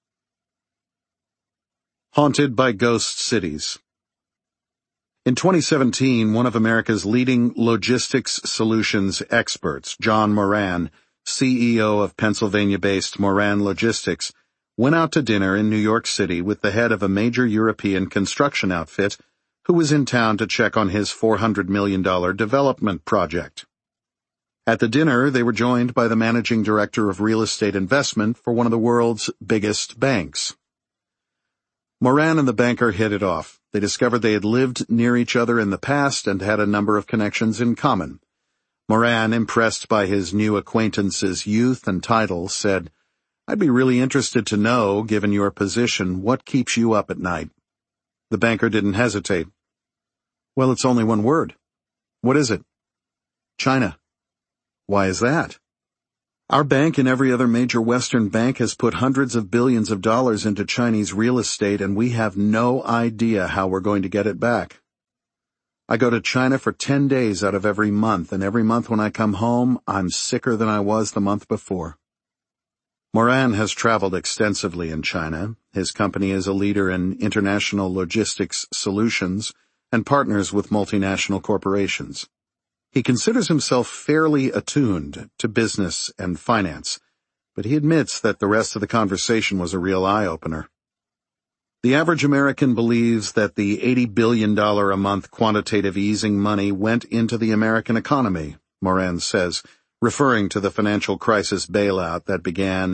Haunted by ghost cities. In twenty seventeen, one of America's leading logistics solutions experts, John Moran, C E O of Pennsylvania-based Moran Logistics, went out to dinner in New York City with the head of a major European construction outfit who was in town to check on his four hundred million dollars development project. At the dinner, they were joined by the managing director of real estate investment for one of the world's biggest banks. Moran and the banker hit it off. They discovered they had lived near each other in the past and had a number of connections in common. Moran, impressed by his new acquaintance's youth and title, said, "I'd be really interested to know, given your position, what keeps you up at night." The banker didn't hesitate. "Well, it's only one word." "What is it?" "China." "Why is that?" "Our bank and every other major Western bank has put hundreds of billions of dollars into Chinese real estate, and we have no idea how we're going to get it back. I go to China for ten days out of every month, and every month when I come home, I'm sicker than I was the month before." Moran has traveled extensively in China. His company is a leader in international logistics solutions and partners with multinational corporations. He considers himself fairly attuned to business and finance, but he admits that the rest of the conversation was a real eye-opener. "The average American believes that the eighty billion dollars a month quantitative easing money went into the American economy," Moran says, referring to the financial crisis bailout that began